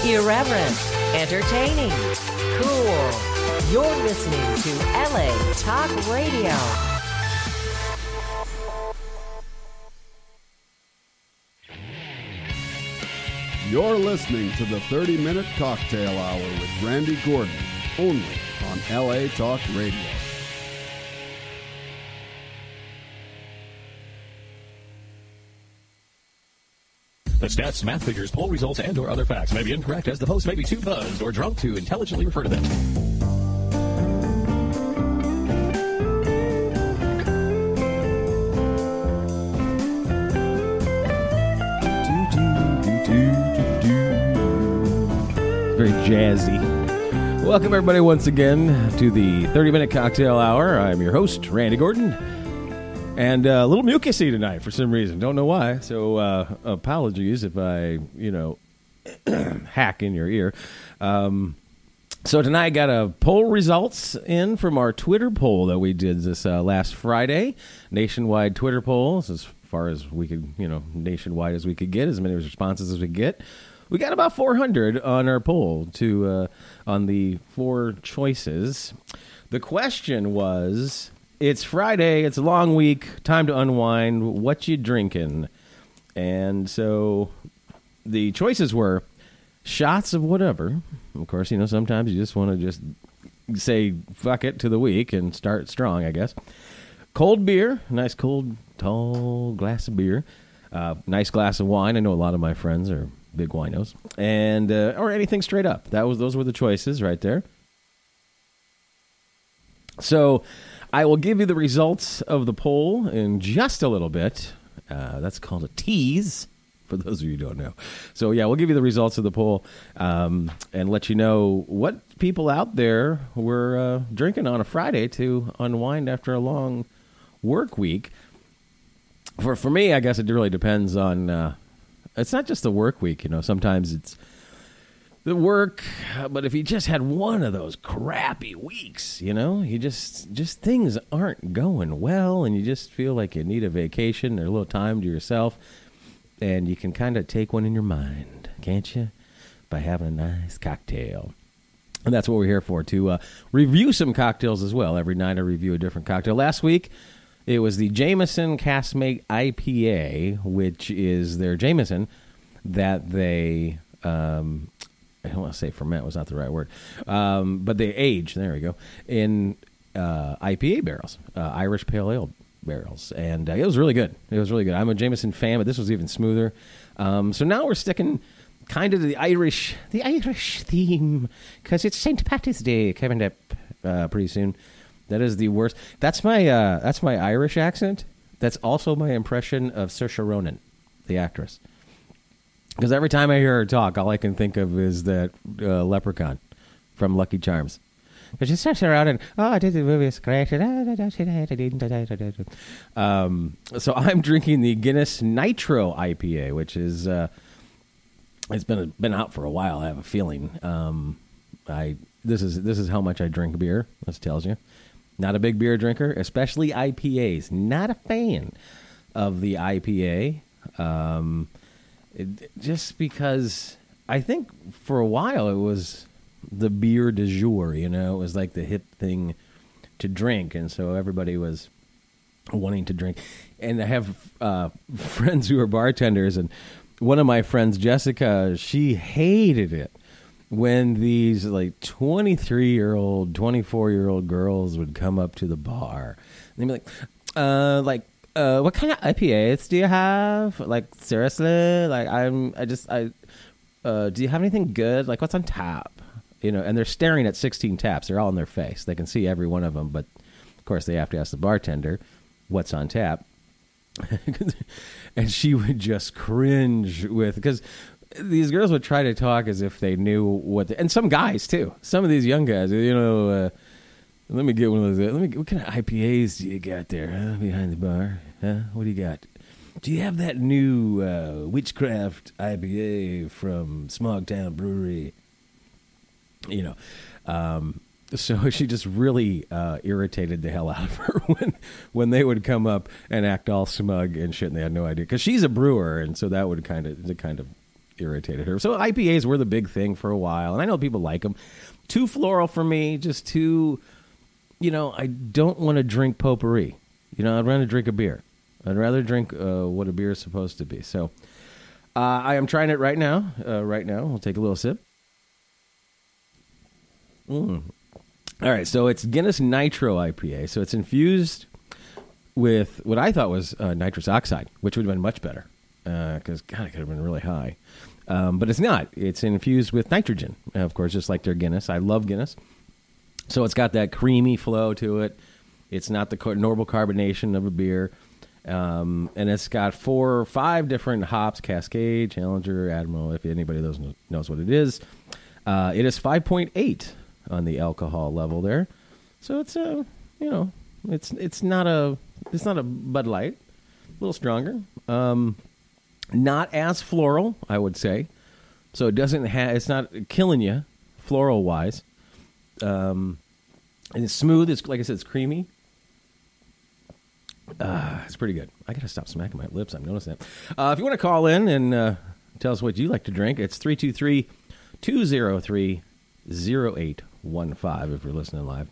Irreverent, entertaining, cool. You're listening to LA Talk Radio. You're listening to the 30-Minute Cocktail Hour with Randy Gordon, only on LA Talk Radio. The stats, math figures, poll results, and or other facts may be incorrect, as the host may be too buzzed or drunk to intelligently refer to them. Very jazzy. Welcome, everybody, once again to the 30-Minute Cocktail Hour. I'm your host, Randy Gordon. And a little mucusy tonight for some reason. Don't know why. So apologies if I, hack in your ear. So tonight I got a poll results in from our Twitter poll that we did this last Friday. Nationwide Twitter poll, as far as we could, nationwide as we could get, as many responses as we could get. We got about 400 on our poll on the 4 choices. The question was, it's Friday, it's a long week, time to unwind, what you drinking? And so the choices were shots of whatever. Of course, sometimes you just want to just say fuck it to the week and start strong, I guess. Cold beer, nice cold, tall glass of beer. Nice glass of wine. I know a lot of my friends are big winos. And or anything straight up. Those were the choices right there. So I will give you the results of the poll in just a little bit. That's called a tease, for those of you who don't know. So, yeah, we'll give you the results of the poll and let you know what people out there were drinking on a Friday to unwind after a long work week. For me, I guess it really depends on it's not just the work week. Sometimes it's the work, but if you just had one of those crappy weeks, you just things aren't going well, and you just feel like you need a vacation or a little time to yourself, and you can kind of take one in your mind, can't you? By having a nice cocktail. And that's what we're here for, to review some cocktails as well. Every night I review a different cocktail. Last week, it was the Jameson Caskmate IPA, which is their Jameson that they... I don't want to say ferment was not the right word, but they age, there we go, in IPA barrels, Irish Pale Ale barrels, and it was really good. I'm a Jameson fan, but this was even smoother. So now we're sticking kind of to the Irish theme, because it's St. Patrick's Day coming up pretty soon. That is the worst. That's my Irish accent. That's also my impression of Saoirse Ronan, the actress. Because every time I hear her talk, all I can think of is that leprechaun from Lucky Charms. But she starts around and, I did the movie, it's great. So I'm drinking the Guinness Nitro IPA, which is, it's been out for a while, I have a feeling. This is how much I drink beer, this tells you. Not a big beer drinker, especially IPAs. Not a fan of the IPA. Just because I think for a while it was the beer du jour, it was like the hip thing to drink, and so everybody was wanting to drink. And I have friends who are bartenders, and one of my friends, Jessica, she hated it when these like 23-year-old, 24-year-old girls would come up to the bar. And they'd be like, what kind of IPAs do you have? Like, seriously? Like, do you have anything good? Like, what's on tap? And they're staring at 16 taps. They're all in their face. They can see every one of them, but of course they have to ask the bartender what's on tap. And she would just cringe because these girls would try to talk as if they knew and some guys too. Some of these young guys, let me get one of those. What kind of IPAs do you got there, behind the bar? What do you got? Do you have that new Witchcraft IPA from Smogtown Brewery? So she just really irritated the hell out of her when they would come up and act all smug and shit, and they had no idea. Because she's a brewer, and so that would kind of irritated her. So IPAs were the big thing for a while, and I know people like them. Too floral for me, just too, I don't want to drink potpourri. I'd rather drink a beer. I'd rather drink what a beer is supposed to be. So I am trying it right now. We'll take a little sip. All right, so it's Guinness Nitro IPA. So it's infused with what I thought was nitrous oxide, which would have been much better because, God, it could have been really high. But it's not. It's infused with nitrogen, of course, just like their Guinness. I love Guinness. So it's got that creamy flow to it. It's not the normal carbonation of a beer. And it's got 4 or 5 different hops: Cascade, Challenger, Admiral, if anybody knows what it is. It is 5.8 on the alcohol level there. So it's it's not a Bud Light. A little stronger. Not as floral, I would say. So it's not killing you floral wise. And it's smooth. It's, like I said, it's creamy. It's pretty good. I got to stop smacking my lips. I'm noticing that. If you want to call in and tell us what you like to drink, it's 323-203-0815 if you're listening live.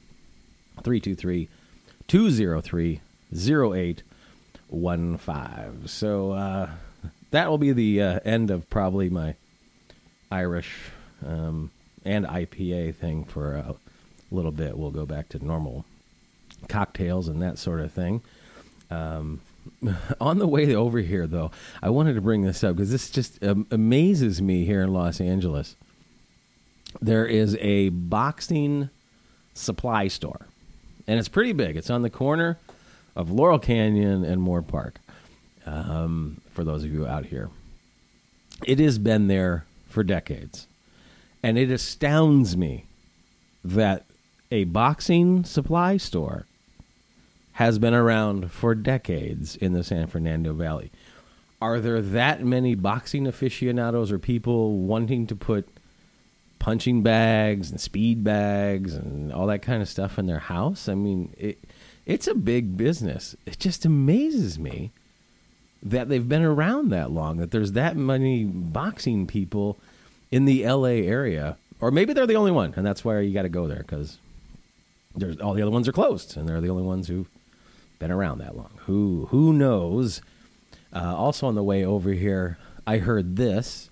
323-203-0815. So that will be the end of probably my Irish and IPA thing for a little bit. We'll go back to normal cocktails and that sort of thing. On the way over here, though, I wanted to bring this up because this just amazes me here in Los Angeles. There is a boxing supply store, and it's pretty big. It's on the corner of Laurel Canyon and Moore Park, for those of you out here. It has been there for decades, and it astounds me that a boxing supply store has been around for decades in the San Fernando Valley. Are there that many boxing aficionados or people wanting to put punching bags and speed bags and all that kind of stuff in their house? I mean, it's a big business. It just amazes me that they've been around that long, that there's that many boxing people in the L.A. area. Or maybe they're the only one, and that's why you got to go there, because all the other ones are closed, and they're the only ones who've been around that long. Who knows? Also on the way over here, I heard this.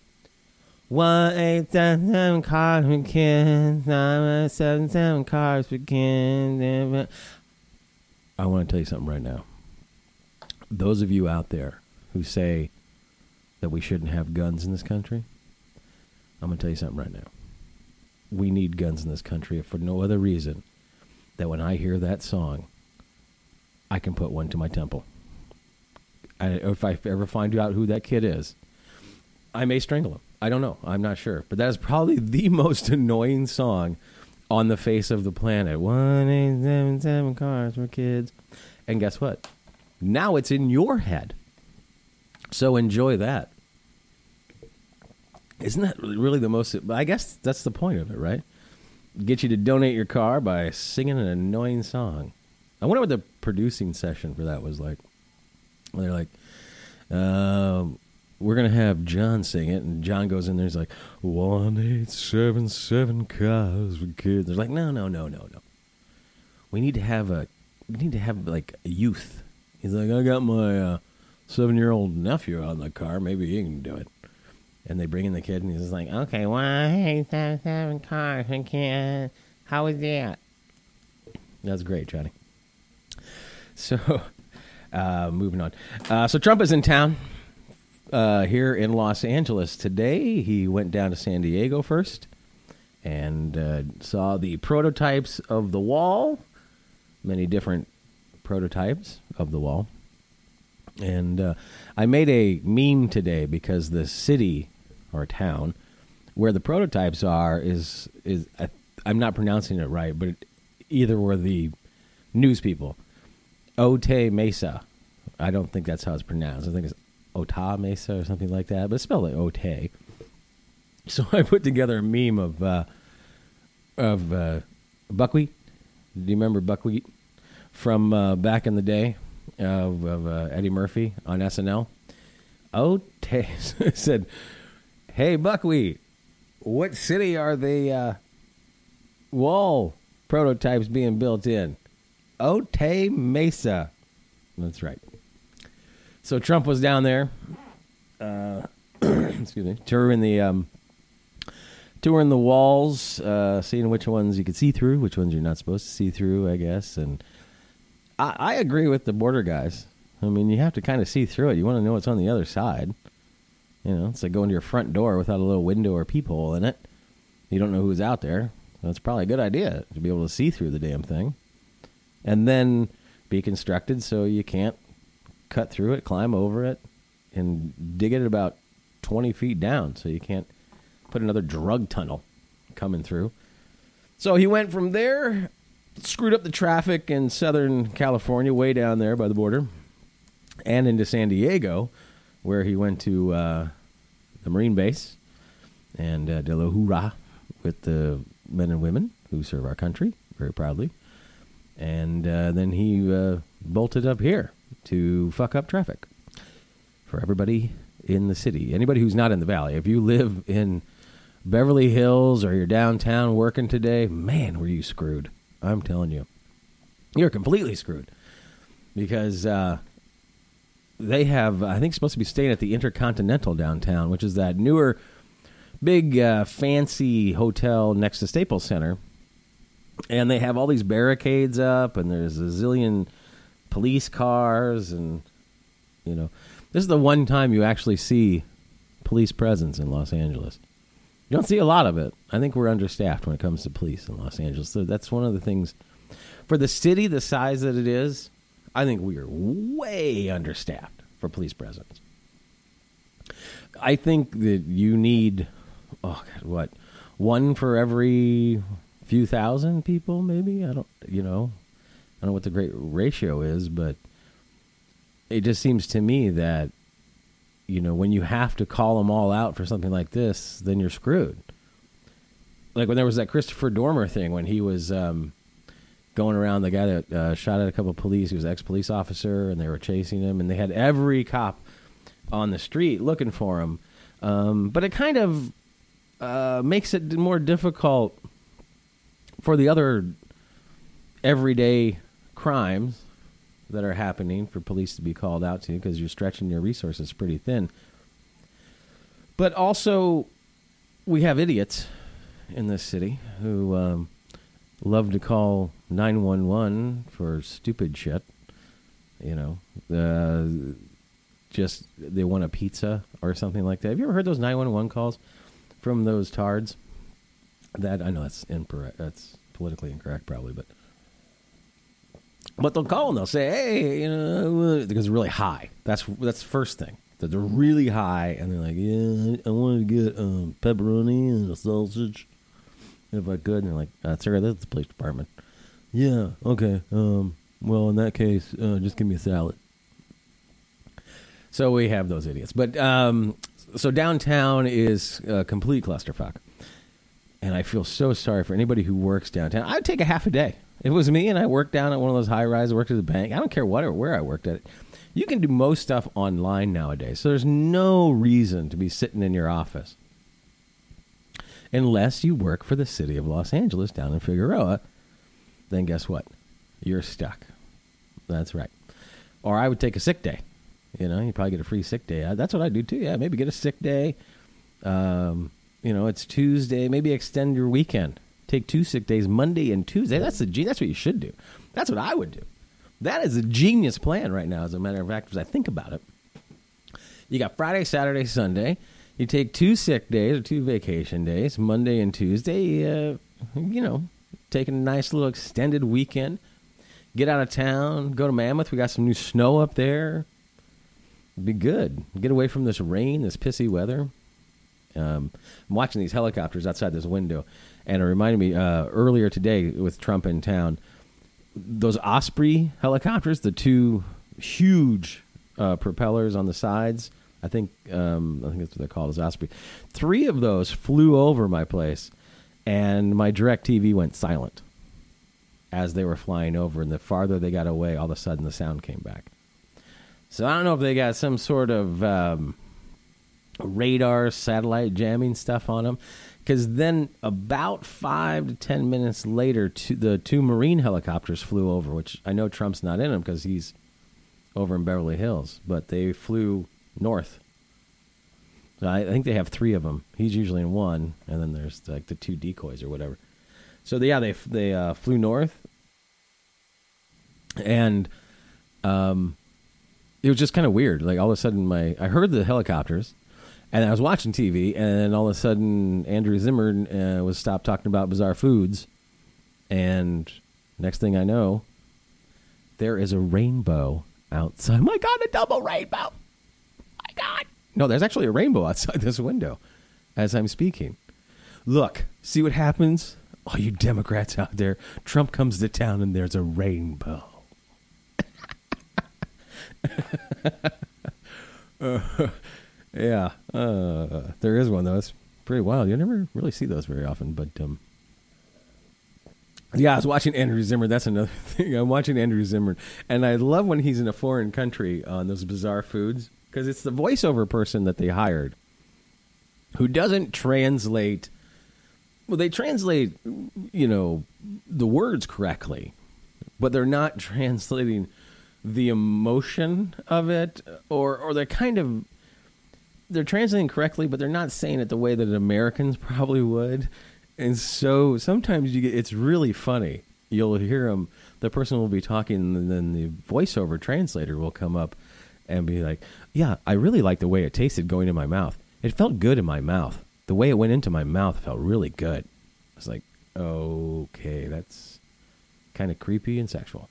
1-877 cars for kids, 977 cars for kids. I want to tell you something right now. Those of you out there who say that we shouldn't have guns in this country, I'm going to tell you something right now. We need guns in this country if for no other reason that when I hear that song, I can put one to my temple. If I ever find out who that kid is, I may strangle him. I don't know. I'm not sure. But that is probably the most annoying song on the face of the planet. 1-877 cars for kids. And guess what? Now it's in your head. So enjoy that. Isn't that really the most... I guess that's the point of it, right? Get you to donate your car by singing an annoying song. I wonder what the producing session for that was like. They're like, we're going to have John sing it. And John goes in there. He's like, 1-877 cars for kids. They're like, no. We need to have like a youth. He's like, I got my 7-year-old nephew out in the car. Maybe he can do it. And they bring in the kid, and he's just like, okay, 1-877 cars for kids. How was that? That's great, Johnny. So, moving on. So Trump is in town here in Los Angeles today. He went down to San Diego first and saw the prototypes of the wall, many different prototypes of the wall. And I made a meme today because the city or town where the prototypes are is I'm not pronouncing it right, but either were the news people. Otay Mesa. I don't think that's how it's pronounced. I think it's Otay Mesa or something like that, but it's spelled like Otay. So I put together a meme of buckwheat. Do you remember buckwheat from back in the day of Eddie Murphy on SNL? Otay said, Hey, Buckwheat, what city are the wall prototypes being built in? Otay Mesa. That's right. So Trump was down there, excuse me, touring the walls, seeing which ones you could see through, which ones you're not supposed to see through, I guess. And I agree with the border guys. I mean, you have to kind of see through it. You want to know what's on the other side. You know, it's like going to your front door without a little window or peephole in it. You don't know who's out there. That's probably a good idea to be able to see through the damn thing. And then be constructed so you can't cut through it, climb over it, and dig it about 20 feet down so you can't put another drug tunnel coming through. So he went from there, screwed up the traffic in Southern California, way down there by the border, and into San Diego, where he went to the Marine base and de la Hurrah with the men and women who serve our country very proudly. And then he bolted up here to fuck up traffic for everybody in the city. Anybody who's not in the valley. If you live in Beverly Hills or you're downtown working today, man, were you screwed. I'm telling you. You're completely screwed. Because they have, I think, supposed to be staying at the Intercontinental downtown, which is that newer, big, fancy hotel next to Staples Center. And they have all these barricades up, and there's a zillion police cars, and, you know, this is the one time you actually see police presence in Los Angeles. You don't see a lot of it. I think we're understaffed when it comes to police in Los Angeles. So that's one of the things. For the city, the size that it is, I think we are way understaffed for police presence. I think that you need, one for every few thousand people, maybe? I don't know what the great ratio is, but it just seems to me that, when you have to call them all out for something like this, then you're screwed. Like when there was that Christopher Dormer thing, when he was going around, the guy that shot at a couple of police, he was an ex-police officer, and they were chasing him, and they had every cop on the street looking for him. But it kind of makes it more difficult for the other everyday crimes that are happening for police to be called out to, because you're stretching your resources pretty thin. But also, we have idiots in this city who love to call 911 for stupid shit. Just they want a pizza or something like that. Have you ever heard those 911 calls from those tards? That, I know that's incorrect. That's politically incorrect, probably, but they'll call and they'll say, "Hey, because it's really high." That's the first thing. That they're really high, and they're like, "Yeah, I want to get pepperoni and a sausage, if I could." And they're like, "Sir, that's the police department." "Yeah, okay. Well, in that case, just give me a salad." So we have those idiots, but so downtown is a complete clusterfuck. And I feel so sorry for anybody who works downtown. I'd take a half a day. If it was me and I worked down at one of those high-rise, worked at the bank, I don't care what or where I worked at it. You can do most stuff online nowadays, so there's no reason to be sitting in your office. Unless you work for the city of Los Angeles down in Figueroa, then guess what? You're stuck. That's right. Or I would take a sick day. You probably get a free sick day. That's what I do too. Yeah, maybe get a sick day. It's Tuesday. Maybe extend your weekend. Take 2 sick days, Monday and Tuesday. That's what you should do. That's what I would do. That is a genius plan right now, as a matter of fact, as I think about it. You got Friday, Saturday, Sunday. You take 2 sick days or 2 vacation days, Monday and Tuesday. Taking a nice little extended weekend. Get out of town. Go to Mammoth. We got some new snow up there. Be good. Get away from this rain, this pissy weather. I'm watching these helicopters outside this window, and it reminded me earlier today with Trump in town, those Osprey helicopters, the 2 huge propellers on the sides. I think that's what they're called, is Osprey. 3 of those flew over my place, and my DirecTV went silent as they were flying over, and the farther they got away, all of a sudden the sound came back. So I don't know if they got some sort of radar, satellite jamming stuff on them. Because then about 5 to 10 minutes later, the 2 Marine helicopters flew over, which I know Trump's not in them because he's over in Beverly Hills, but they flew north. So I think they have 3 of them. He's usually in one, and then there's like the 2 decoys or whatever. So they flew north, and it was just kind of weird. Like all of a sudden, I heard the helicopters. And I was watching TV, and then all of a sudden, Andrew Zimmern was stopped talking about bizarre foods. And next thing I know, there is a rainbow outside. My God, a double rainbow. My God. No, there's actually a rainbow outside this window as I'm speaking. Look, see what happens? All you Democrats out there, Trump comes to town, and there's a rainbow. Yeah, there is one, though. It's pretty wild. You never really see those very often. But, yeah, I was watching Andrew Zimmern. That's another thing. I'm watching Andrew Zimmern. And I love when he's in a foreign country on those bizarre foods, because it's the voiceover person that they hired who doesn't translate. Well, they translate, the words correctly, but they're not translating the emotion of it, or they're kind of... They're translating correctly, but they're not saying it the way that Americans probably would. And so sometimes it's really funny. You'll hear them, the person will be talking, and then the voiceover translator will come up and be like, yeah, I really like the way it tasted going in my mouth. It felt good in my mouth. The way it went into my mouth felt really good. It's like, okay, that's kind of creepy and sexual.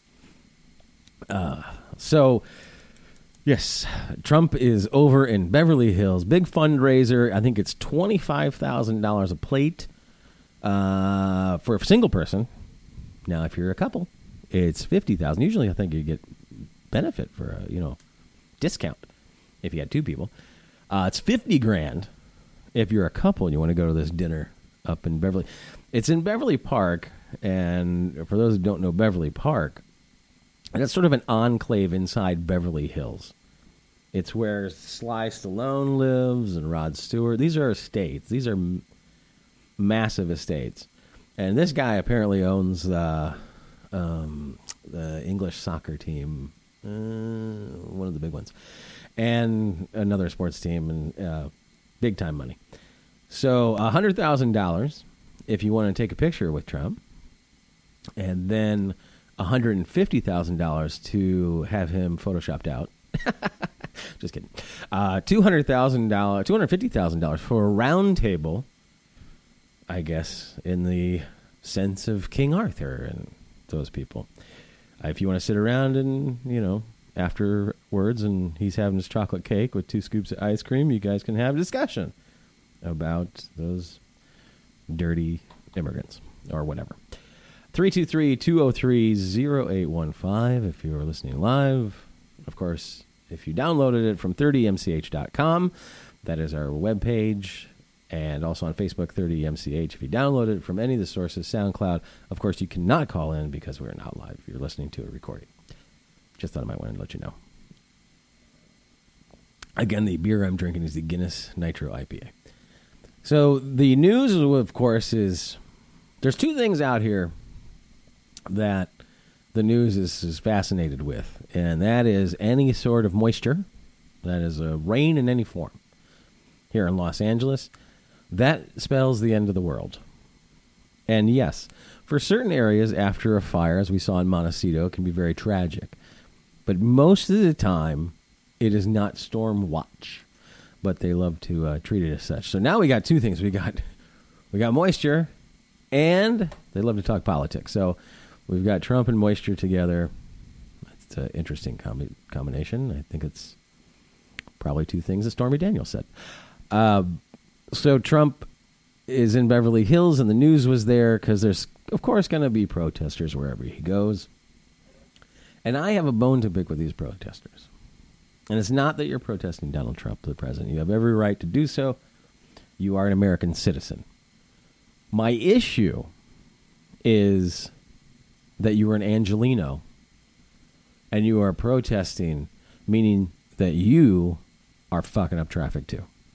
Yes, Trump is over in Beverly Hills. Big fundraiser. I think it's $25,000 a plate for a single person. Now, if you're a couple, it's $50,000. Usually, I think you get benefit for a discount if you had 2 people. It's $50,000 if you're a couple and you want to go to this dinner up in Beverly. It's in Beverly Park, and for those who don't know Beverly Park, and it's sort of an enclave inside Beverly Hills. It's where Sly Stallone lives and Rod Stewart. These are estates. These are massive estates. And this guy apparently owns the English soccer team, one of the big ones, and another sports team, and big-time money. So $100,000 if you want to take a picture with Trump, and then $150,000 to have him photoshopped out. Just kidding. $250,000 for a round table, I guess, in the sense of King Arthur and those people. If you want to sit around and, afterwards, and he's having his chocolate cake with 2 scoops of ice cream, you guys can have a discussion about those dirty immigrants or whatever. 323-203-0815 if you're listening live. Of course, if you downloaded it from 30mch.com, that is our webpage, and also on Facebook, 30mch. If you downloaded it from any of the sources, SoundCloud, of course, you cannot call in because we're not live. You're listening to a recording. Just thought I might want to let you know. Again, the beer I'm drinking is the Guinness Nitro IPA. So the news, of course, is there's 2 things out here that the news is fascinated with, and that is any sort of moisture, that is rain in any form. Here in Los Angeles, that spells the end of the world. And yes, for certain areas after a fire, as we saw in Montecito, it can be very tragic. But most of the time, it is not storm watch, but they love to treat it as such. So now we got 2 things. We got moisture, and they love to talk politics. So we've got Trump and moisture together. It's an interesting combination. I think it's probably 2 things that Stormy Daniels said. So Trump is in Beverly Hills, and the news was there because there's, of course, going to be protesters wherever he goes. And I have a bone to pick with these protesters. And it's not that you're protesting Donald Trump, the president. You have every right to do so. You are an American citizen. My issue is that you are an Angelino and you are protesting, meaning that you are fucking up traffic too.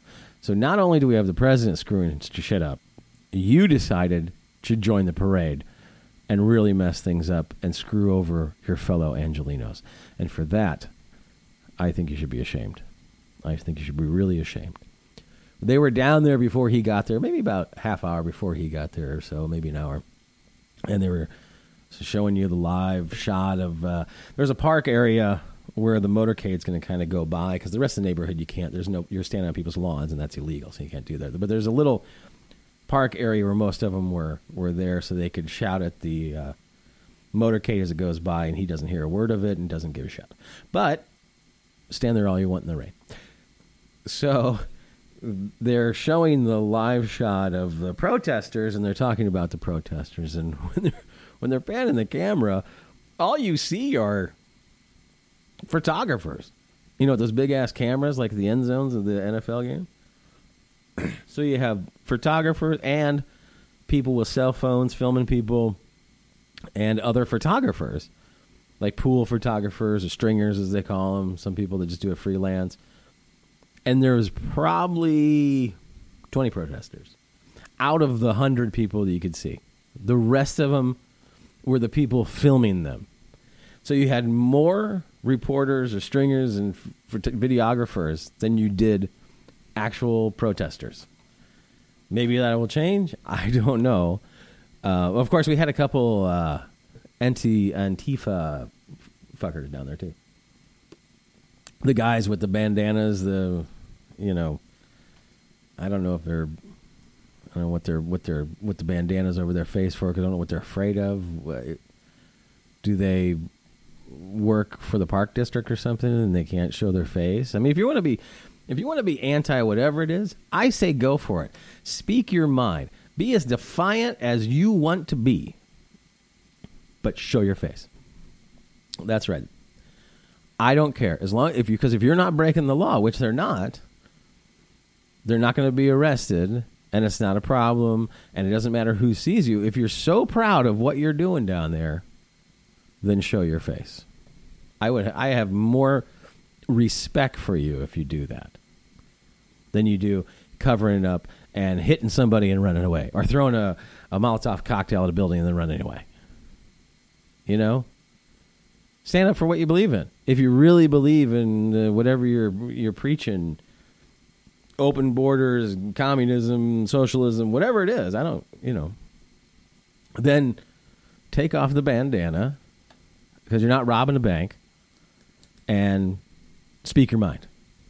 So not only do we have the president screwing shit up, you decided to join the parade and really mess things up and screw over your fellow Angelinos. And for that, I think you should be ashamed. I think you should be really ashamed. They were down there before he got there, maybe about half hour before he got there or so, maybe an hour. And they were showing you the live shot of, there's a park area where the motorcade's going to kind of go by, because the rest of the neighborhood you can't, you're standing on people's lawns and that's illegal, so you can't do that. But there's a little park area where most of them were there, so they could shout at the motorcade as it goes by, and he doesn't hear a word of it and doesn't give a shit. But stand there all you want in the rain. So they're showing the live shot of the protesters, and they're talking about the protesters. And when they're panning the camera, all you see are photographers. You know, those big-ass cameras like the end zones of the NFL game? So you have photographers and people with cell phones filming people and other photographers, like pool photographers or stringers, as they call them, some people that just do it freelance. And there's probably 20 protesters out of the 100 people that you could see. The rest of them were the people filming them. So you had more reporters or stringers and videographers than you did actual protesters. Maybe that will change. I don't know. Of course, we had a couple Antifa fuckers down there too. The guys with the bandanas, I don't know what the bandanas over their face for, because I don't know what they're afraid of. Do they work for the park district or something and they can't show their face? I mean, if you want to be anti whatever it is, I say go for it. Speak your mind. Be as defiant as you want to be, but show your face. That's right. I don't care, because if you're not breaking the law, which they're not going to be arrested, and it's not a problem, and it doesn't matter who sees you. If you're so proud of what you're doing down there, then show your face. I have more respect for you if you do that than you do covering it up and hitting somebody and running away, or throwing a Molotov cocktail at a building and then running away. You know? Stand up for what you believe in. If you really believe in whatever you're preaching, open borders, communism, socialism, whatever it is, then take off the bandana, because you're not robbing a bank, and speak your mind,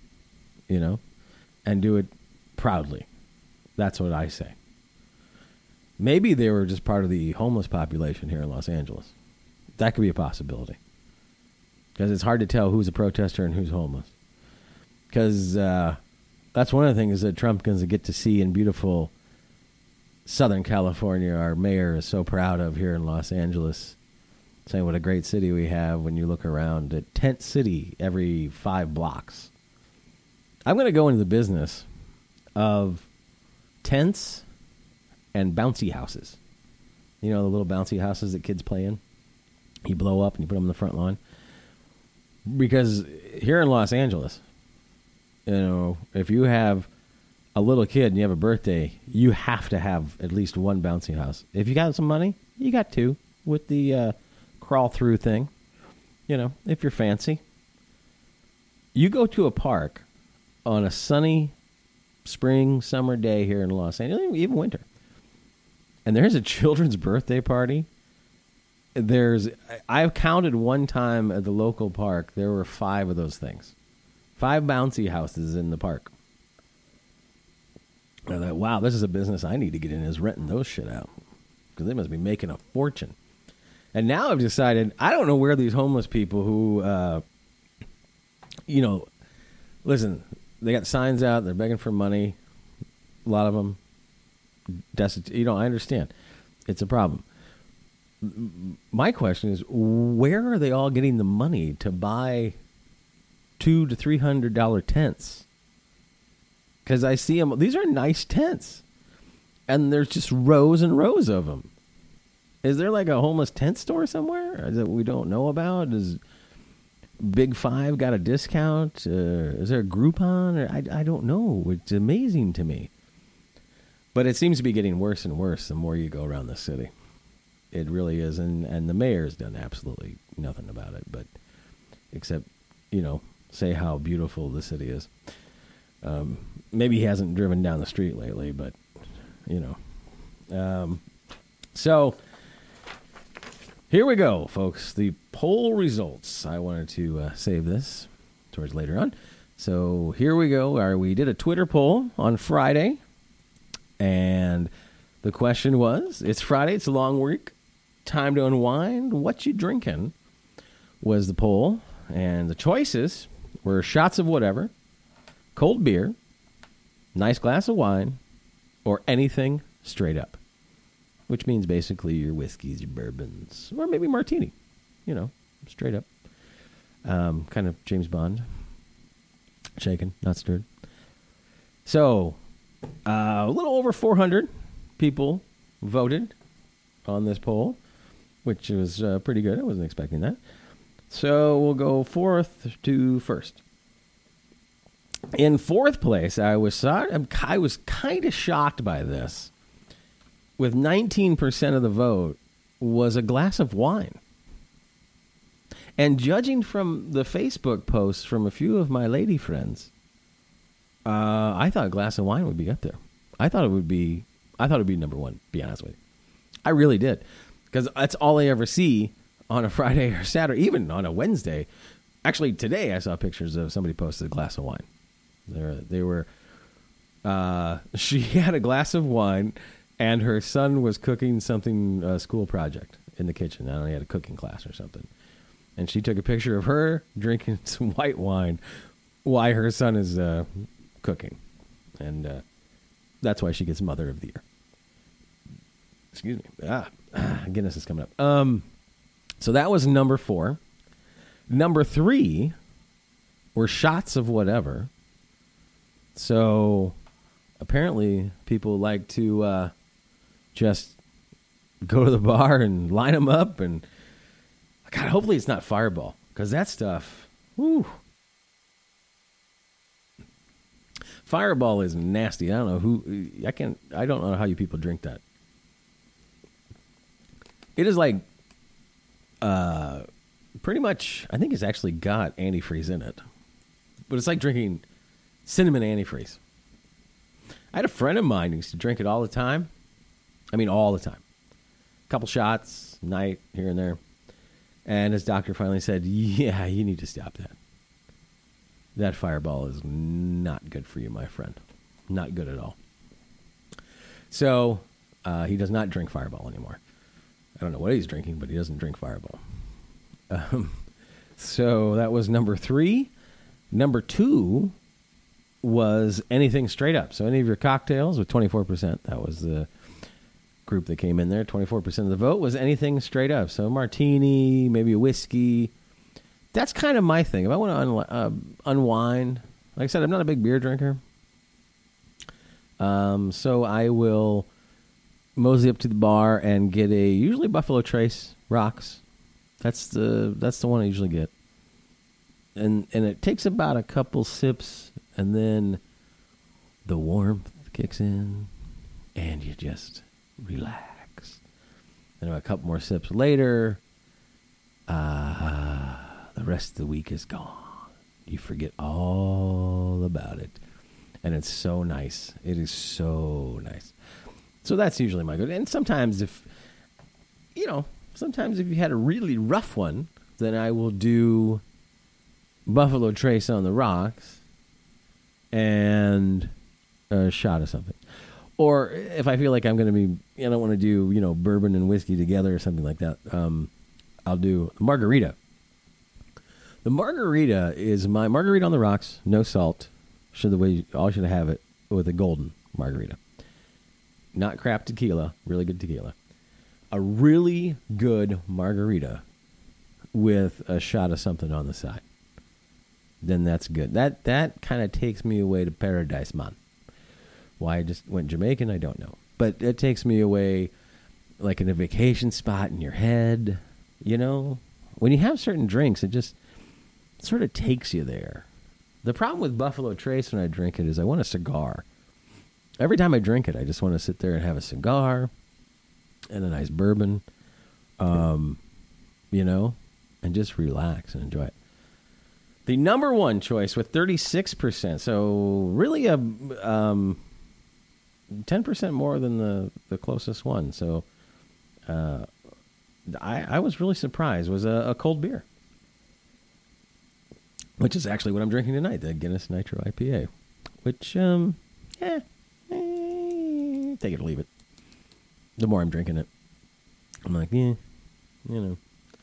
and do it proudly. That's what I say. Maybe they were just part of the homeless population here in Los Angeles. That could be a possibility, because it's hard to tell who's a protester and who's homeless. Because that's one of the things that Trump going to get to see in beautiful Southern California. Our mayor is so proud of here in Los Angeles, saying what a great city we have when you look around at tent city every 5 blocks. I'm going to go into the business of tents and bouncy houses. You know, the little bouncy houses that kids play in? You blow up and you put them on the front lawn. Because here in Los Angeles, if you have a little kid and you have a birthday, you have to have at least one bouncy house. If you got some money, you got 2 with the crawl through thing. If you're fancy. You go to a park on a sunny spring, summer day here in Los Angeles, even winter, and there's a children's birthday party. I've counted one time at the local park, there were 5 of those things. 5 bouncy houses in the park. I thought, wow, this is a business I need to get in, is renting those shit out, because they must be making a fortune. And now I've decided, I don't know where these homeless people who, listen, they got signs out, they're begging for money, a lot of them. I understand. It's a problem. My question is, where are they all getting the money to buy $200 to $300 tents? Because I see them. These are nice tents, and there's just rows and rows of them. Is there like a homeless tent store somewhere that we don't know about? Big Five got a discount? Is there a Groupon? Or I don't know. It's amazing to me. But it seems to be getting worse and worse the more you go around the city. It really is. And the mayor's done absolutely nothing about it, but except, say how beautiful the city is. Maybe he hasn't driven down the street lately, but, So, here we go, folks. The poll results. I wanted to save this towards later on. So, here we go. We did a Twitter poll on Friday. And the question was, it's Friday, it's a long week, time to unwind, what you drinking, was the poll. And the choices were shots of whatever, cold beer, nice glass of wine, or anything straight up. Which means basically your whiskeys, your bourbons, or maybe martini, straight up. Kind of James Bond, shaken, not stirred. So, a little over 400 people voted on this poll, which was pretty good. I wasn't expecting that. So we'll go fourth to first. In fourth place, I was kind of shocked by this. With 19% of the vote, was a glass of wine. And judging from the Facebook posts from a few of my lady friends, I thought a glass of wine would be up there. I thought it would be number one, to be honest with you. I really did. Because that's all I ever see on a Friday or Saturday, even on a Wednesday. Actually, today I saw pictures of somebody posted a glass of wine. She had a glass of wine, and her son was cooking something, a school project in the kitchen. I don't know, he had a cooking class or something. And she took a picture of her drinking some white wine while her son is cooking. And that's why she gets Mother of the Year. Excuse me. Guinness is coming up. So that was number 4. Number 3 were shots of whatever. So apparently people like to just go to the bar and line them up. And God, hopefully it's not Fireball, because that stuff, whew. Fireball is nasty. I don't know how you people drink that. It is like, pretty much, I think it's actually got antifreeze in it. But it's like drinking cinnamon antifreeze. I had a friend of mine who used to drink it all the time. I mean, all the time. A couple shots, night, here and there. And his doctor finally said, yeah, you need to stop that. That Fireball is not good for you, my friend. Not good at all. So, he does not drink Fireball anymore. I don't know what he's drinking, but he doesn't drink Fireball. So that was number 3. Number 2 was anything straight up. So any of your cocktails with 24%. That was the group that came in there. 24% of the vote was anything straight up. So martini, maybe a whiskey. That's kind of my thing. If I want to unwind, like I said, I'm not a big beer drinker. So I will mosey up to the bar and get usually Buffalo Trace rocks. That's the one I usually get. And it takes about a couple sips, and then the warmth kicks in, and you just relax. And a couple more sips later, the rest of the week is gone. You forget all about it. And it's so nice. It is so nice. So that's usually my good. And sometimes if you had a really rough one, then I will do Buffalo Trace on the rocks and a shot of something. Or if I feel like I'm going to be, I don't want to do, bourbon and whiskey together or something like that, I'll do margarita. The margarita is my margarita on the rocks, no salt. All should have it with a golden margarita. Not crap tequila, really good tequila. A really good margarita with a shot of something on the side. Then that's good. That kind of takes me away to paradise, man. Why I just went Jamaican, I don't know. But it takes me away like in a vacation spot in your head, When you have certain drinks, sort of takes you there. The problem with Buffalo Trace when I drink it is I want a cigar. Every time I drink it, I just want to sit there and have a cigar and a nice bourbon, you know, and just relax and enjoy it. The number one choice with 36%, so really a 10% more than the closest one. So I was really surprised. Was a cold beer, which is actually what I'm drinking tonight, the Guinness Nitro IPA, which, take it or leave it. The more I'm drinking it, I'm like, you know.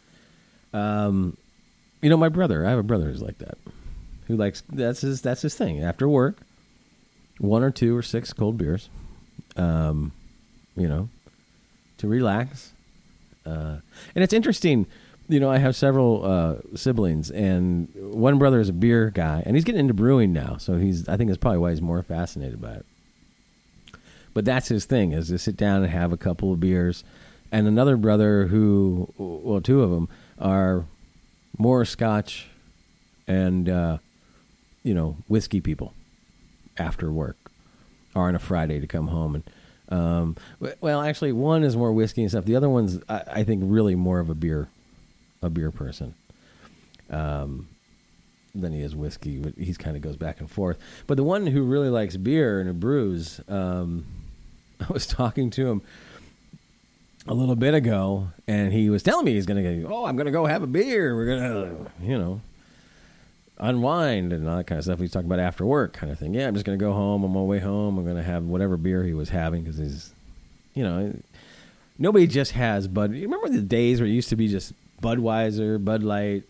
You know, my brother, I have a brother who's like that, who likes, that's his thing. After work, 1 or 2 or 6 cold beers, you know, to relax. And it's interesting, you know, I have several siblings, and one brother is a beer guy, and he's getting into brewing now, so I think that's probably why he's more fascinated by it. But that's his thing, is to sit down and have a couple of beers. And another brother who, well, 2 of them are more Scotch and, you know, whiskey people after work, or on a Friday to come home. And well, actually, one is more whiskey and stuff. The other one's, I think, really more of a beer person than he is whiskey. But he kind of goes back and forth. But the one who really likes beer and who brews, I was talking to him a little bit ago, and he was telling me he's going to go, I'm going to go have a beer. We're going to, you know, unwind and all that kind of stuff. He's talking about after work kind of thing. Yeah, I'm just going to go home. On my way home, I'm going to have whatever beer he was having, because he's, you know, nobody just has Bud. You remember the days where it used to be just Budweiser, Bud Light,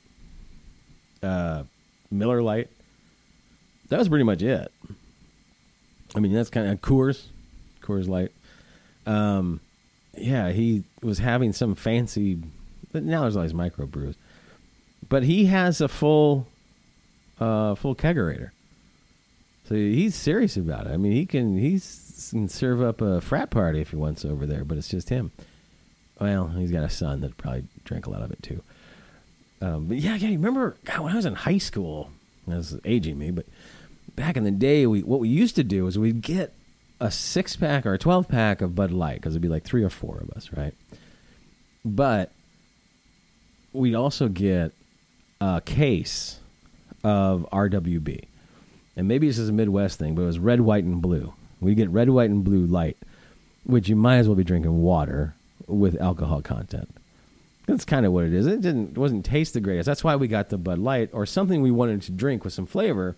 Miller Lite? That was pretty much it. I mean, that's kind of Coors Light. Yeah, he was having some fancy, now there's all these microbrews, but he has a full kegerator. So he's serious about it. I mean, he can serve up a frat party if he wants over there, but it's just him. Well, he's got a son that probably drank a lot of it too. But yeah, you remember, God, when I was in high school, that's aging me, but back in the day, what we used to do is we'd get a 6-pack or a 12-pack of Bud Light, because it'd be like 3 or 4 of us, right? But we'd also get a case of RWB. And maybe this is a Midwest thing, but it was red, white, and blue. We'd get red, white, and blue light, which you might as well be drinking water with alcohol content. That's kind of what it is. It wasn't taste the greatest. That's why we got the Bud Light, or something we wanted to drink with some flavor.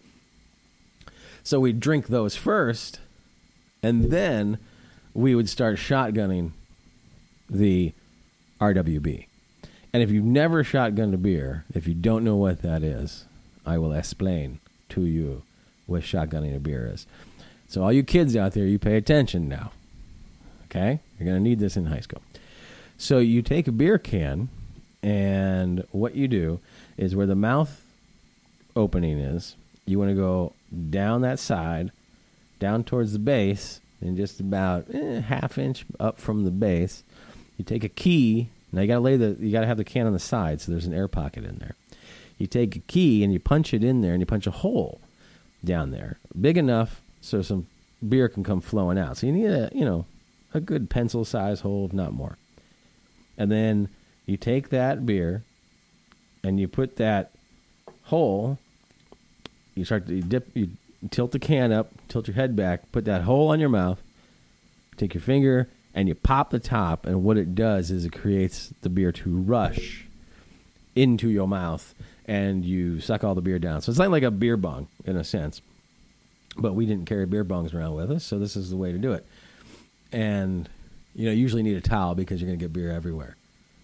So we'd drink those first, and then we would start shotgunning the RWB. And if you've never shotgunned a beer, if you don't know what that is, I will explain to you what shotgunning a beer is. So all you kids out there, you pay attention now. Okay? You're going to need this in high school. So you take a beer can, and what you do is where the mouth opening is, you want to go down that side, down towards the base, and just about half inch up from the base. You take a key. Now you got to have the can on the side, so there's an air pocket in there. You take a key and you punch it in there, and you punch a hole down there, big enough so some beer can come flowing out. So you need a good pencil size hole, if not more. And then you take that beer and you put that hole. You start to dip. You tilt the can up, tilt your head back, put that hole on your mouth. Take your finger and you pop the top, and what it does is it creates the beer to rush into your mouth, and you suck all the beer down. So it's like a beer bong in a sense, but we didn't carry beer bongs around with us, so this is the way to do it. And you usually need a towel because you're going to get beer everywhere.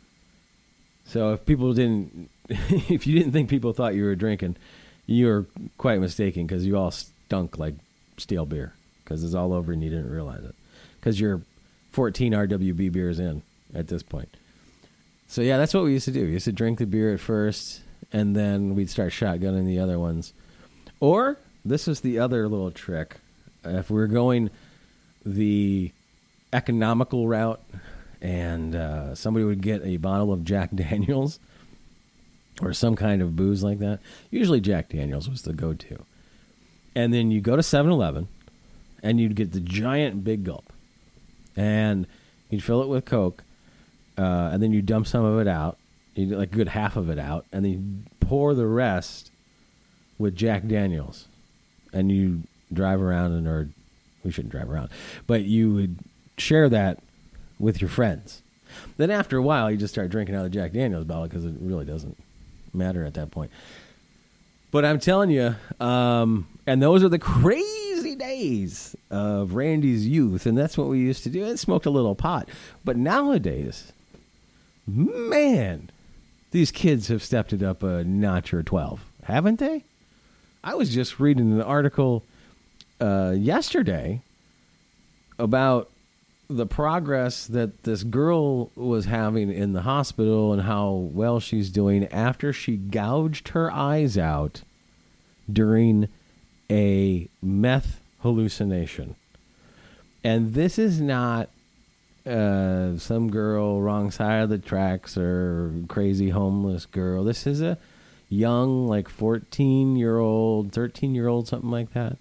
So if you didn't think people thought you were drinking, you're quite mistaken, because you all stunk like stale beer because it's all over and you didn't realize it, because you're 14 RWB beers in at this point. So yeah, that's what we used to do. We used to drink the beer at first, and then we'd start shotgunning the other ones. Or this is the other little trick. If we're going the economical route, and somebody would get a bottle of Jack Daniels, or some kind of booze like that. Usually Jack Daniels was the go-to. And then you go to 7-Eleven, and you'd get the giant big gulp. And you'd fill it with Coke, and then you dump some of it out. You'd like a good half of it out, and then you pour the rest with Jack Daniels. And you drive around, or we shouldn't drive around, but you would share that with your friends. Then after a while, you just start drinking out of the Jack Daniels bottle because it really doesn't matter at that point. But I'm telling you, and those are the crazy days of Randy's youth, and that's what we used to do. And smoked a little pot. But nowadays, man, these kids have stepped it up a notch or 12, haven't they? I was just reading an article yesterday about the progress that this girl was having in the hospital and how well she's doing after she gouged her eyes out during a meth hallucination. And this is not some girl wrong side of the tracks or crazy homeless girl. This is a young, like 14-year-old, 13-year-old, something like that.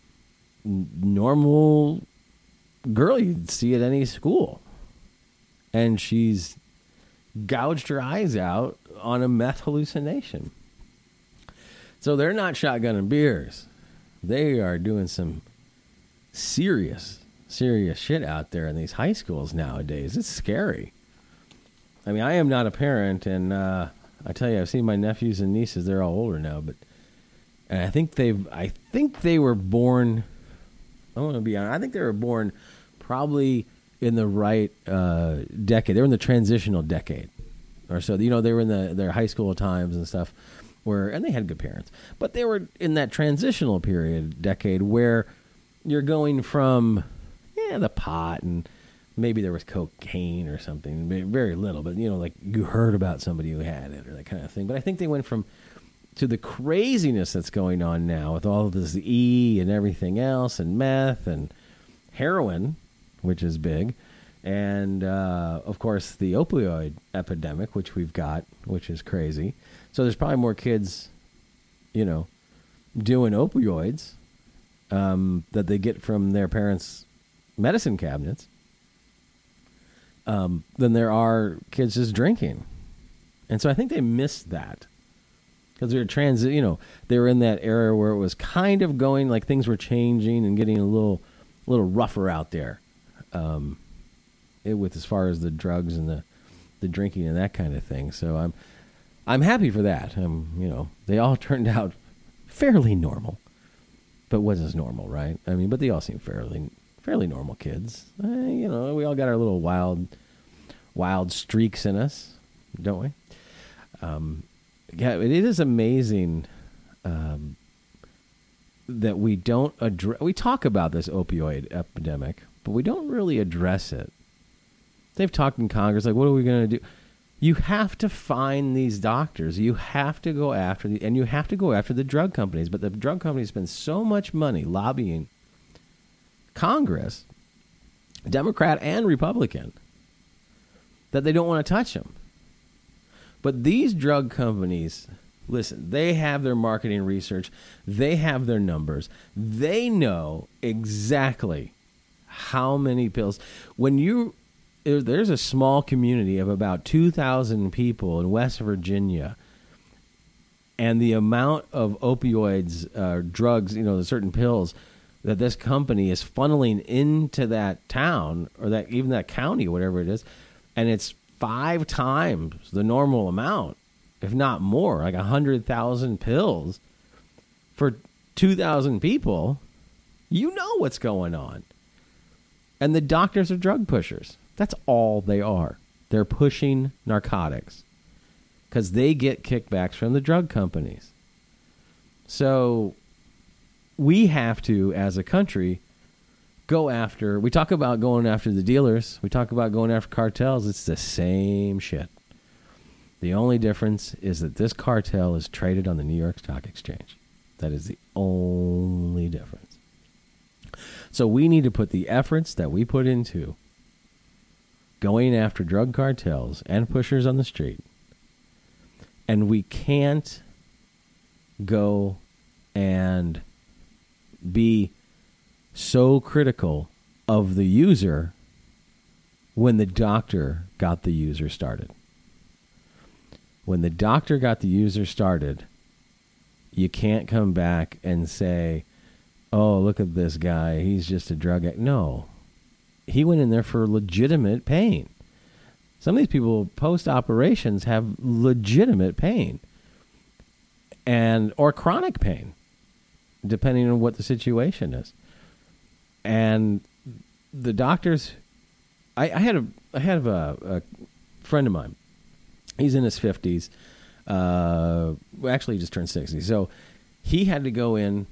Normal girl you'd see at any school, and she's gouged her eyes out on a meth hallucination. So they're not shotgunning beers. They are doing some serious shit out there in these high schools nowadays. It's scary. I mean, I am not a parent, and I tell you, I've seen my nephews and nieces. They're all older now, but and I think they were born. I want to be honest. I think they were born probably in the right decade. They were in the transitional decade or so. You know, they were in their high school times and stuff, and they had good parents. But they were in that transitional decade where you're going from the pot, and maybe there was cocaine or something, very little, but like you heard about somebody who had it or that kind of thing. But I think they went to the craziness that's going on now with all of this E and everything else, and meth and heroin, which is big, and of course the opioid epidemic, which we've got, which is crazy. So there's probably more kids, doing opioids that they get from their parents' medicine cabinets than there are kids just drinking. And so I think they missed that. Because they were in that era where it was kind of going, like things were changing and getting a little rougher out there, with as far as the drugs and the drinking and that kind of thing. So I'm happy for that. They all turned out fairly normal, but what is normal, right? I mean, but they all seem fairly normal kids. We all got our little wild streaks in us, don't we? Yeah, it is amazing that we don't address. We talk about this opioid epidemic, but we don't really address it. They've talked in Congress, like, what are we going to do? You have to find these doctors. You have to go after and you have to go after the drug companies. But the drug companies spend so much money lobbying Congress, Democrat and Republican, that they don't want to touch them. But these drug companies, listen, they have their marketing research. They have their numbers. They know exactly how many pills. There's a small community of about 2,000 people in West Virginia, and the amount of opioids, drugs, the certain pills that this company is funneling into that town or even that county, whatever it is, and it's 5 times the normal amount, if not more, like 100,000 pills for 2,000 people. You know what's going on. And the doctors are drug pushers. That's all they are. They're pushing narcotics because they get kickbacks from the drug companies. So we have to, as a country, we talk about going after the dealers. We talk about going after cartels. It's the same shit. The only difference is that this cartel is traded on the New York Stock Exchange. That is the only difference. So we need to put the efforts that we put into going after drug cartels and pushers on the street And we can't go and be so critical of the user when the doctor got the user started. When the doctor got the user started, you can't come back and say, oh, look at this guy, he's just a drug addict. No. He went in there for legitimate pain. Some of these people post-operations have legitimate pain or chronic pain, depending on what the situation is. And the doctors, I had a friend of mine. He's in his 50s. Actually, he just turned 60. So he had to go in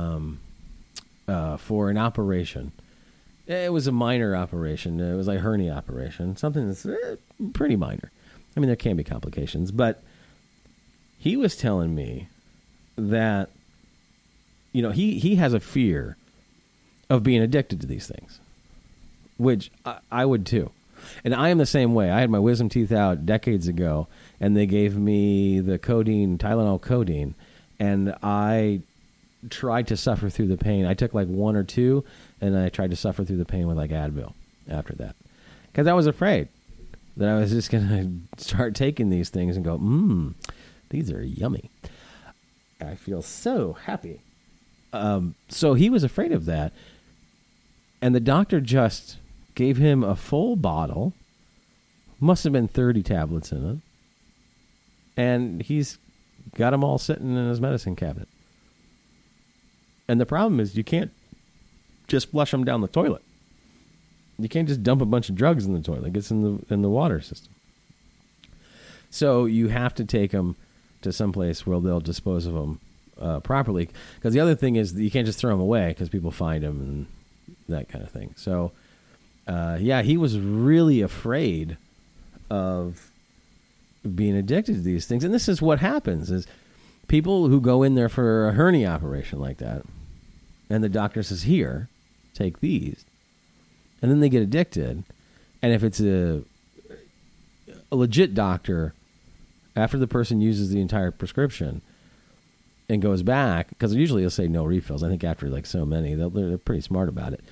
for an operation. It was a minor operation. It was like a hernia operation, something that's pretty minor. I mean, there can be complications, but he was telling me that, you know, he has a fear of being addicted to these things, which I would too. And I am the same way. I had my wisdom teeth out decades ago, and they gave me the Tylenol codeine, and I tried to suffer through the pain. I took like one or two, and I tried to suffer through the pain with like Advil after that. Because I was afraid that I was just going to start taking these things and go, these are yummy. I feel so happy. So he was afraid of that. And the doctor just gave him a full bottle. Must have been 30 tablets in it. And he's got them all sitting in his medicine cabinet. And the problem is you can't just flush them down the toilet. You can't just dump a bunch of drugs in the toilet. It gets in the water system. So you have to take them to some place where they'll dispose of them properly. Because the other thing is that you can't just throw them away because people find them and that kind of thing. So, he was really afraid of being addicted to these things. And this is what happens is people who go in there for a hernia operation like that, and the doctor says, here, take these. And then they get addicted. And if it's a legit doctor, after the person uses the entire prescription and goes back, because usually they'll say no refills. I think after like so many, they're pretty smart about it.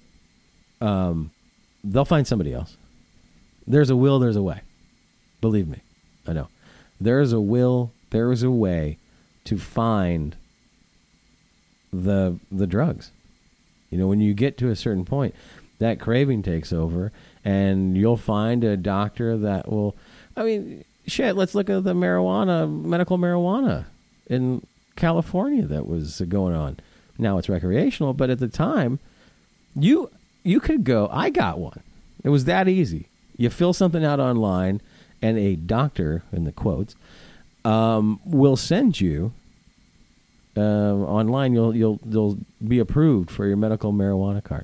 They'll find somebody else. There's a will, there's a way. Believe me, I know. There's a will, there is a way to find the drugs. You know, when you get to a certain point, that craving takes over, and you'll find a doctor that will. I mean, shit. Let's look at the medical marijuana in California that was going on. Now it's recreational, but at the time, you could go. I got one. It was that easy. You fill something out online, and a doctor, in the quotes, will send you. Online, you'll be approved for your medical marijuana card.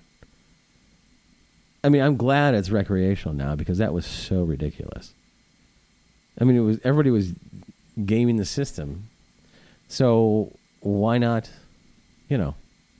I mean, I'm glad it's recreational now because that was so ridiculous. I mean, everybody was gaming the system, so why not? You know,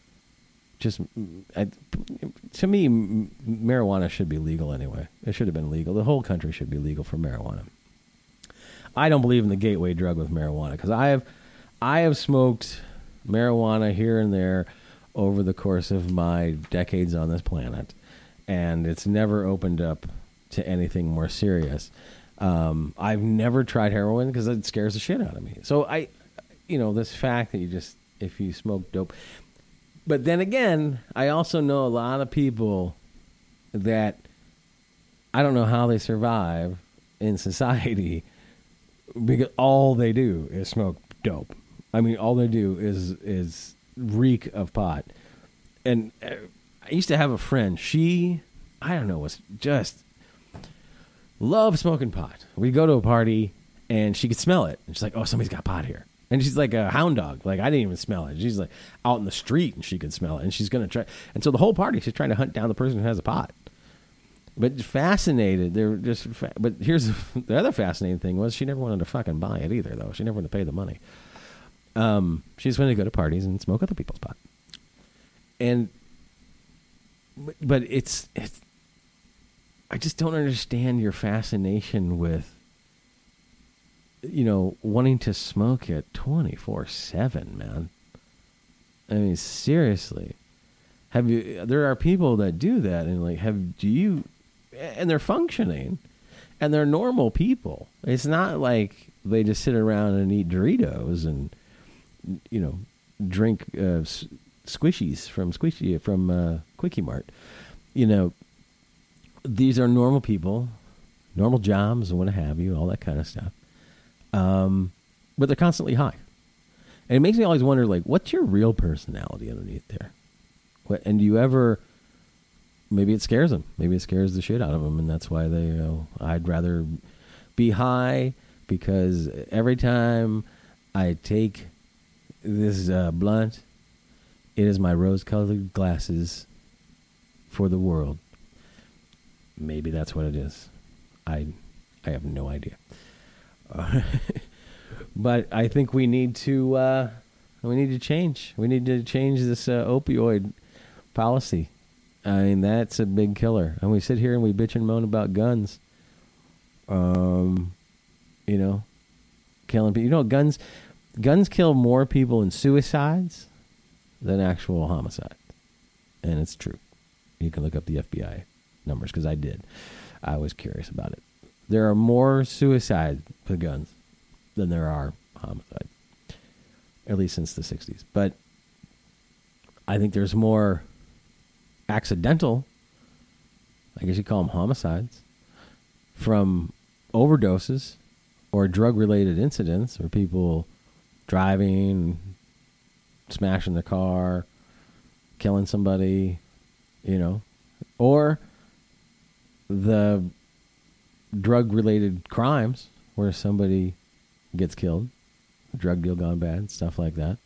to me, marijuana should be legal anyway. It should have been legal. The whole country should be legal for marijuana. I don't believe in the gateway drug with marijuana because I have smoked marijuana here and there over the course of my decades on this planet, and it's never opened up to anything more serious. I've never tried heroin because it scares the shit out of me. So this fact that if you smoke dope. But then again, I also know a lot of people that I don't know how they survive in society because all they do is smoke dope. I mean, all they do is reek of pot. And I used to have a friend. She, I don't know, was just loved smoking pot. We'd go to a party, and she could smell it. And she's like, oh, somebody's got pot here. And she's like a hound dog. Like, I didn't even smell it. She's like out in the street, and she could smell it. And she's going to try. And so the whole party, she's trying to hunt down the person who has a pot. But fascinated. They're just. But here's the other fascinating thing was she never wanted to fucking buy it either, though. She never wanted to pay the money. She just wanted to go to parties and smoke other people's pot. But it's. I just don't understand your fascination with wanting to smoke it 24/7, man. I mean, seriously. There are people that do that, and and they're functioning, and they're normal people. It's not like they just sit around and eat Doritos and, drink squishies from Quickie Mart. These are normal people, normal jobs and what have you, all that kind of stuff. But they're constantly high. And it makes me always wonder, what's your real personality underneath there? And do you ever, maybe it scares them. Maybe it scares the shit out of them. And that's why I'd rather be high, because every time I take this blunt, it is my rose-colored glasses for the world. Maybe that's what it is. I have no idea. But I think we need to change. We need to change this opioid policy. I mean, that's a big killer. And we sit here and we bitch and moan about guns. Killing people. Guns kill more people in suicides than actual homicides. And it's true. You can look up the FBI numbers, because I did. I was curious about it. There are more suicides with guns than there are homicides, at least since the 60s. But I think there's more accidental, I guess you call them homicides, from overdoses or drug-related incidents, or people driving, smashing their car, killing somebody, or the drug-related crimes where somebody gets killed, drug deal gone bad, stuff like that.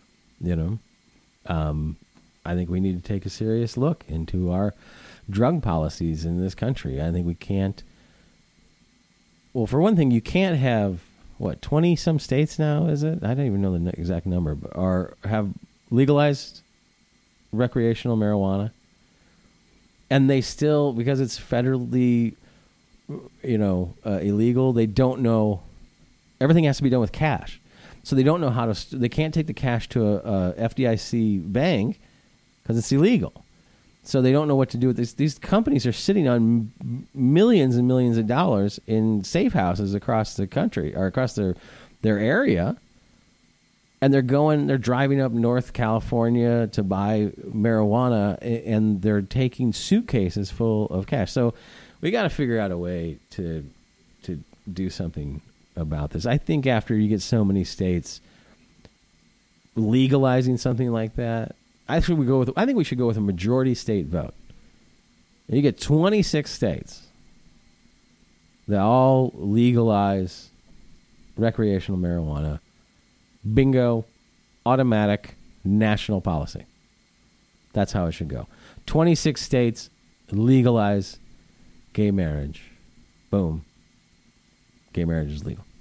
I think we need to take a serious look into our drug policies in this country. I think we can't. Well, for one thing, you can't have 20 some states now, is it? I don't even know the exact number, but have legalized recreational marijuana, and they still, because it's federally, illegal, they don't know. Everything has to be done with cash, so they don't know how to. They can't take the cash to a FDIC bank because it's illegal. So they don't know what to do with this. These companies are sitting on millions and millions of dollars in safe houses across the country, or across their area, and they're driving up North California to buy marijuana, and they're taking suitcases full of cash. So we got to figure out a way to do something about this. I think after you get so many states legalizing something like that, I think we should go with a majority state vote. And you get 26 states that all legalize recreational marijuana. Bingo, automatic, national policy. That's how it should go. 26 states legalize gay marriage. Boom. Gay marriage is legal.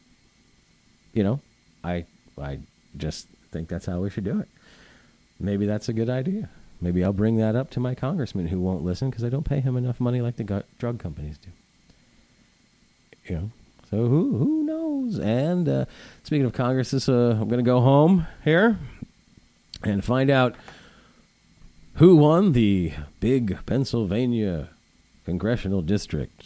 I just think that's how we should do it. Maybe that's a good idea. Maybe I'll bring that up to my congressman, who won't listen because I don't pay him enough money like the drug companies do. So who knows? And speaking of Congress, I'm going to go home here and find out who won the big Pennsylvania congressional district.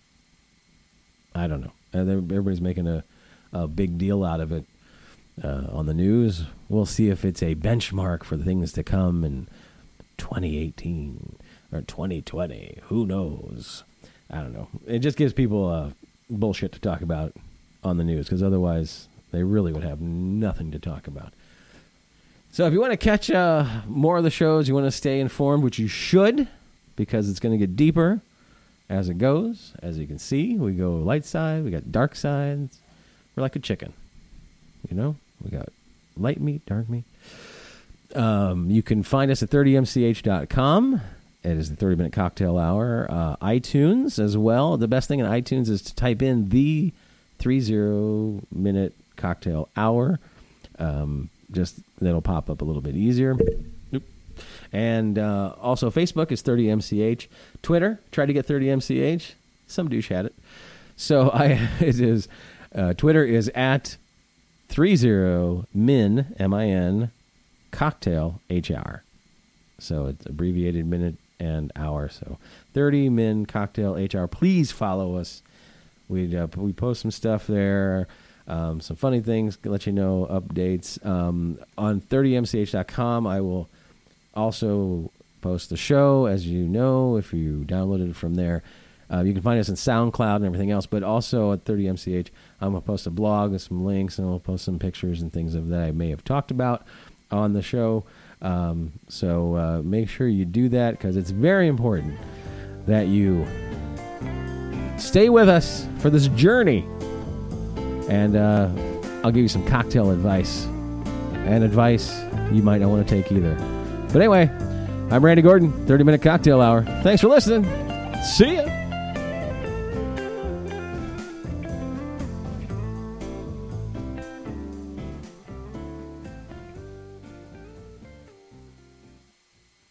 I don't know. Everybody's making a big deal out of it on the news. We'll see if it's a benchmark for the things to come in 2018 or 2020. Who knows? I don't know. It just gives people bullshit to talk about on the news, because otherwise they really would have nothing to talk about. So if you want to catch more of the shows, you want to stay informed, which you should, because it's going to get deeper as it goes. As you can see, we go light side, we got dark sides. We're like a chicken. We got light meat, dark meat. You can find us at 30mch.com. It is the 30-minute cocktail hour. iTunes as well. The best thing in iTunes is to type in the 30-minute cocktail hour. Just that'll pop up a little bit easier. Nope. And also Facebook is 30mch. Twitter, try to get 30mch. Some douche had it. So it is Twitter is at 30min, M-I-N, cocktail, H-R. So it's abbreviated minute and hour. So 30min, cocktail, H-R. Please follow us. We post some stuff there, some funny things, let you know, updates. On 30mch.com, I will also post the show, as you know, if you downloaded it from there. You can find us on SoundCloud and everything else, but also at 30MCH, I'm going to post a blog with some links, and we'll post some pictures and things of that I may have talked about on the show. So make sure you do that, because it's very important that you stay with us for this journey. And I'll give you some cocktail advice, and advice you might not want to take either. But anyway, I'm Randy Gordon, 30 Minute Cocktail Hour. Thanks for listening. See ya.